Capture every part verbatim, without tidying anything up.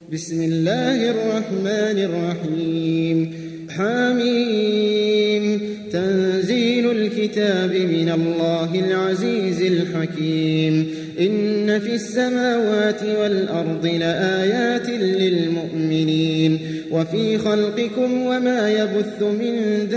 بسم الله الرحمن الرحيم. حميم. تنزيل الكتاب من الله العزيز الحكيم. إن في السماوات والأرض لآيات للمؤمنين وفي خلقكم وما يبث من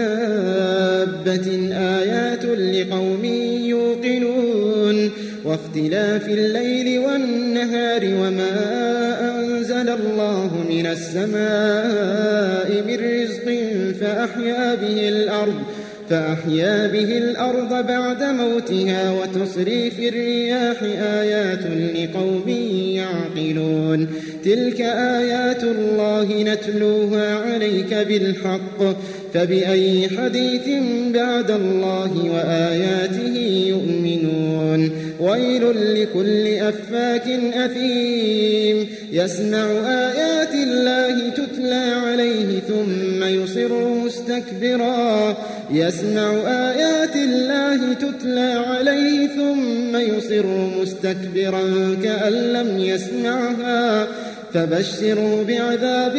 دابة آيات لقوم يوقنون واختلاف الليل والنهار وما أنزل الله من السماء من رزق فأحيا به الأرض فأحيا به الأرض بعد موتها وتصريف الرياح آيات لقوم يعقلون. تلك آيات الله نتلوها عليك بالحق فبأي حديث بعد الله وآياته يؤمنون. ويل لكل أفاك أثيم يسمع آيات الله تتلى عليه ثم يصر مستكبرا يسمع آيات الله تتلى عليه ثم يصر مستكبرا كأن لم يسمعها فبشره بعذاب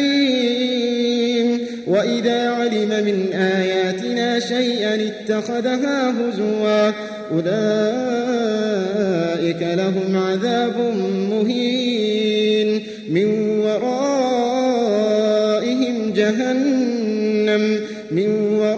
أليم. وإذا علم من آياتنا شيئا اتخذها هزوا أولئك لهم عذاب مهين من ورائهم جهنم من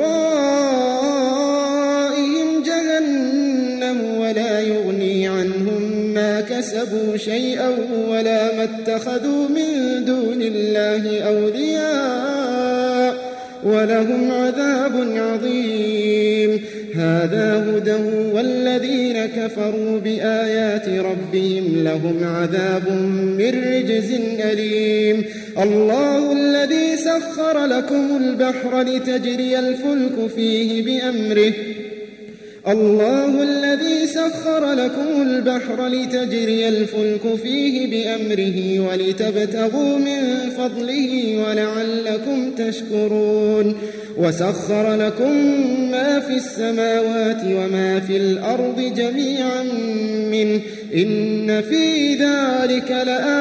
ورائهم جهنم ولا يغني عنهم ما كسبوا شيئا ولا ما اتخذوا من دون الله أولياء ولهم عذاب عظيم. هذا هدى والذين كفروا بآيات ربهم لهم عذاب من رجز أليم. الله الذي سخر لكم البحر لتجري الفلك فيه بأمره الله الذي سخر لكم البحر لتجري الفلك فيه بأمره ولتبتغوا من فضله ولعلكم تشكرون. وسخر لكم ما في السماوات وما في الأرض جميعا منه إن في ذلك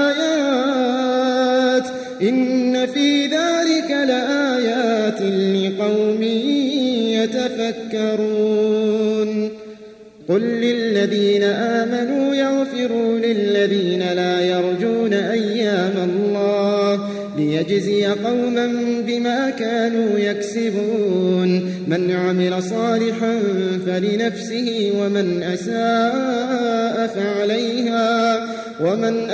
لآيات إن في ذلك لآيات لقوم يتفكرون. قل للذين آمنوا يغفروا للذين لا يرجون أيام الله ليجزي قوما بما كانوا يكسبون. من عمل صالحا فلنفسه ومن أساء فعليها ومن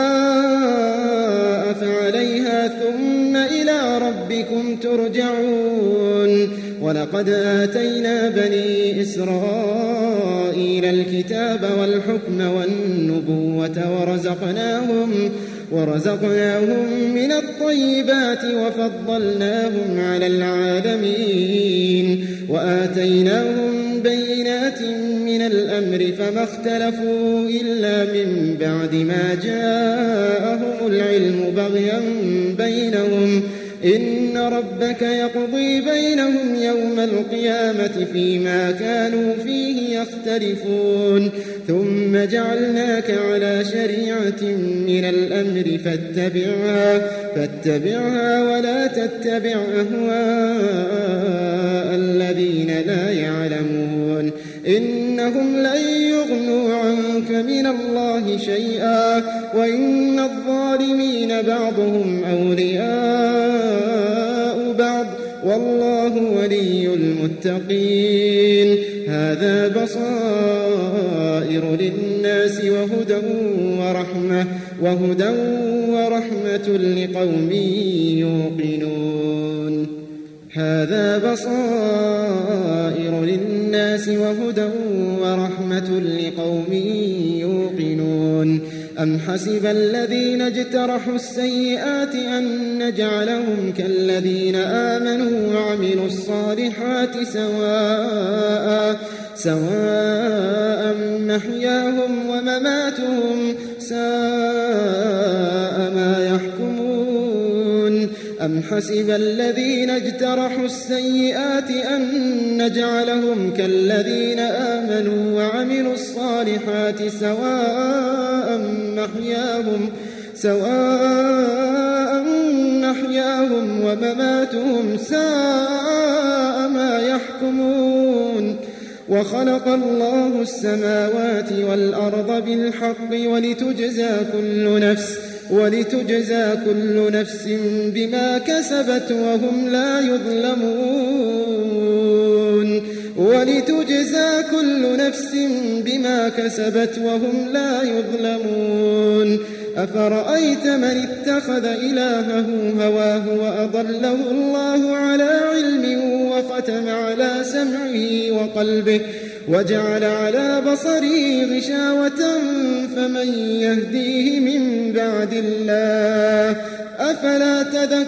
أساء فعليها ثم إلى ربكم ترجعون. ولقد آتينا بني إسرائيل الكتاب والحكم والنبوة ورزقناهم ورزقناهم من الطيبات وفضلناهم على العالمين وآتيناهم بينات من الأمر فما اختلفوا إلا من بعد ما جاءهم العلم بغيا بينهم إن ربك يقضي بينهم يوم القيامة فيما كانوا فيه يختلفون. ثم جعلناك على شريعة من الأمر فاتبعها فاتبعها ولا تتبع أهواء الذين لا يعلمون إنهم لن يغنوا عنك من الله شيئا وإن الظالمين بعضهم أولياء بعض والله ولي المتقين. هذا بصائر للناس وهدى ورحمة وهدى ورحمة لقوم يوقنون. هذا بصائر للناس وهدى ورحمة لقوم يوقنون. أم حسب الذين اجترحوا السيئات أن نجعلهم كالذين آمنوا وعملوا الصالحات سواء سواء محياهم ومماتهم ساء ما يحكمون. أم حسب الذين اجترحوا السيئات أن نجعلهم كالذين آمنوا وعملوا الصالحات سواء محياهم سواء محياهم ومماتهم ساء ما يحكمون وخلق الله السماوات والأرض بالحق ولتجزى كل نفس ولتجزى كل نفس بما كسبت وهم لا يظلمون ولتجزى كل نفس بما كسبت وهم لا يظلمون أفرأيت من اتخذ إلهه هواه وأضله الله على علم وختم على سمعه وقلبه وجعل على بصره غشاوة فمن يهديه من بعد الله أفلا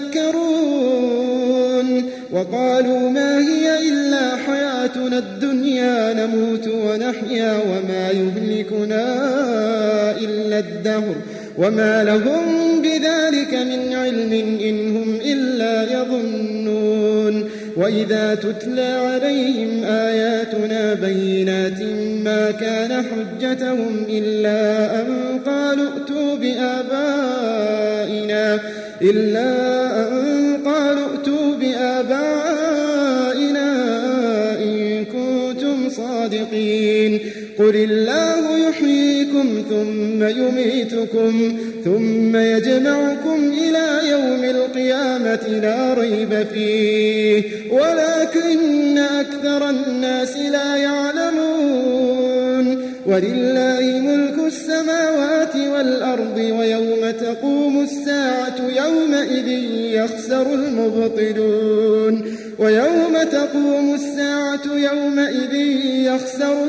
تذكرون وقالوا ما هي إلا حياتنا الدنيا نموت ونحيا وما يهلكنا إلا الدهر وما لهم بذلك من علم إن هم إلا يظنون وإذا تتلى عليهم آياتنا بينات ما كان حجتهم إلا أن قالوا ائتوا بآبائنا إلا أن قالوا ائتوا بآبائنا إن كنتم صادقين قل الله يحييكم ثم يميتكم ثم يجمعكم إلى يوم القيامة لا ريب فيه ولكن أكثر الناس لا يعلمون ولله ملك السماوات والأرض ويوم تقوم الساعة يومئذ يخسر المبطلون ويوم تقوم الساعة يومئذ يخسر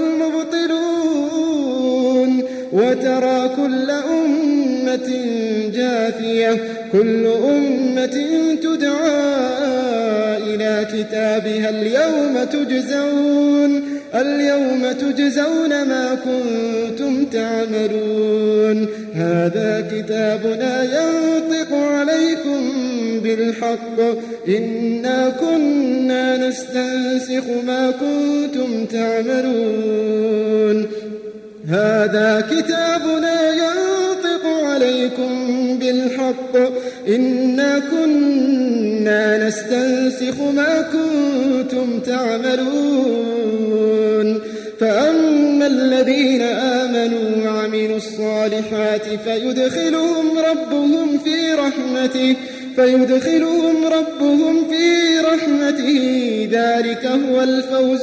المبطلون وترى كل أمة جاثية كل أمة تدعى إلى كتابها اليوم تجزون اليوم تجزون ما كنتم تعملون هذا كتابنا ينطق عليكم بالحق إنا كنا نستنسخ ما كنتم تعملون هذا كتابنا ينطق عليكم بالحق إنا كنا نستنسخ ما كنتم تعملون فأما الذين آمنوا وعملوا الصالحات فيدخلهم ربهم في رحمته فيدخلهم ربهم في رحمته ذلك هو الفوز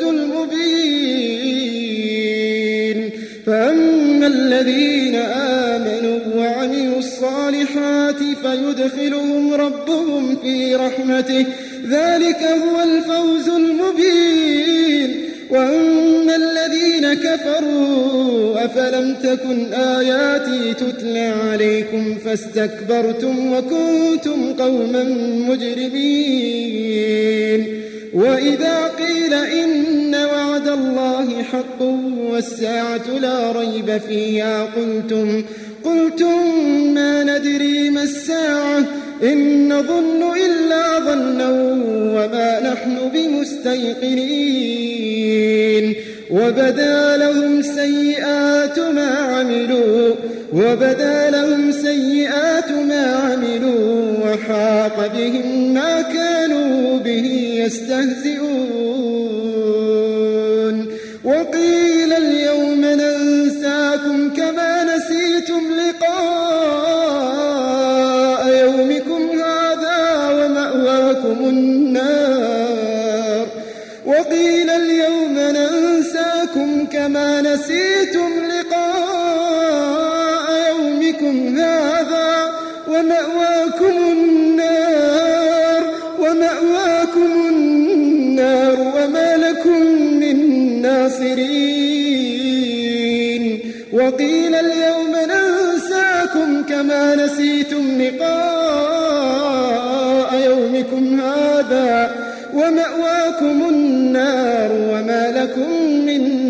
المبين فأما الذين آمنوا وعملوا الصالحات فيدخلهم ربهم في رحمته ذلك هو الفوز المبين وأما الذين كفروا أفلم تكن آياتي تتلى عليكم فاستكبرتم وكنتم قوما مجرمين وإذا قيل إن وعد الله حق والساعة لا ريب فيها قلتم قلتم ما ندري ما الساعة إن نظن إلا ظنا وما نحن بمستيقنين وبدا لهم سيئات ما عملوا وبدا لهم سيئات ما عملوا وحاق بهم ما كانوا به يستهزئون وقيل اليوم ننساكم كما نسيتم لقاء يومكم هذا ومأواكم النار وقيل اليوم ننساكم كما نسيتم لقاء يومكم هذا ومأواكم النار ومأواكم النار وما لكم من ناصرين وقيل اليوم ننساكم كما نسيتم لقاء يومكم هذا ومأواكم النار وما لكم من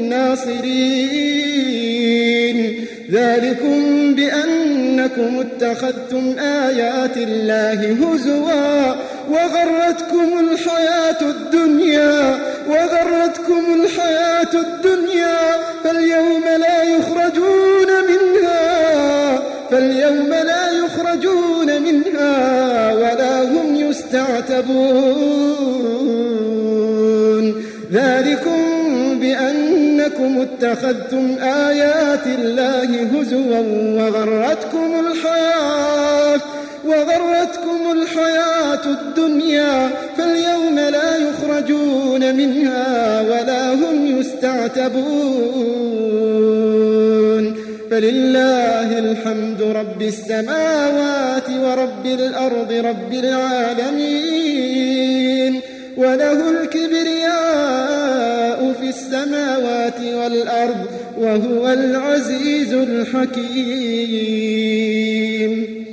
ناصرين ذلكم بأنكم اتخذتم آيات الله هزوا وغرتكم الحياة الدنيا وغرتكم الحياة الدنيا فاليوم لا يخرجون منها فاليوم لا يخرجون منها ولا هم يستعتبون ذلكم بأنكم اتخذتم آيات الله هزوا وغرتكم الحياة وغرتكم الحياة الدنيا فاليوم لا يخرجون منها ولا هم يستعتبون فلله الحمد رب السماوات ورب الأرض رب العالمين وله الكبرياء في السماوات والأرض وهو العزيز الحكيم.